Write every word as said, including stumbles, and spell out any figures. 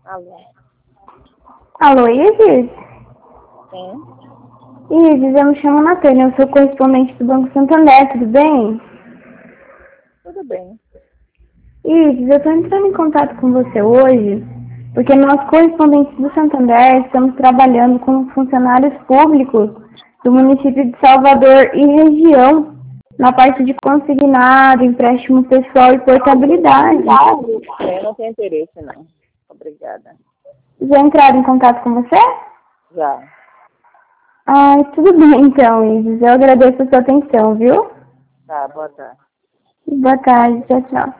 Alô? Alô, Isis? Sim, Isis, eu me chamo Natânia, eu sou correspondente do Banco Santander, tudo bem? tudo bem. Isis, eu estou entrando em contato com você hoje porque nós, correspondentes do Santander, estamos trabalhando com funcionários públicos do município de Salvador e região na parte de consignado, empréstimo pessoal e portabilidade. Eu não tenho interesse, não. Obrigada. Já entraram em contato com você? Já. Ai, tudo bem então, Isis. Eu agradeço a sua atenção, viu? Tá, boa tarde. Boa tarde, tchau, tchau.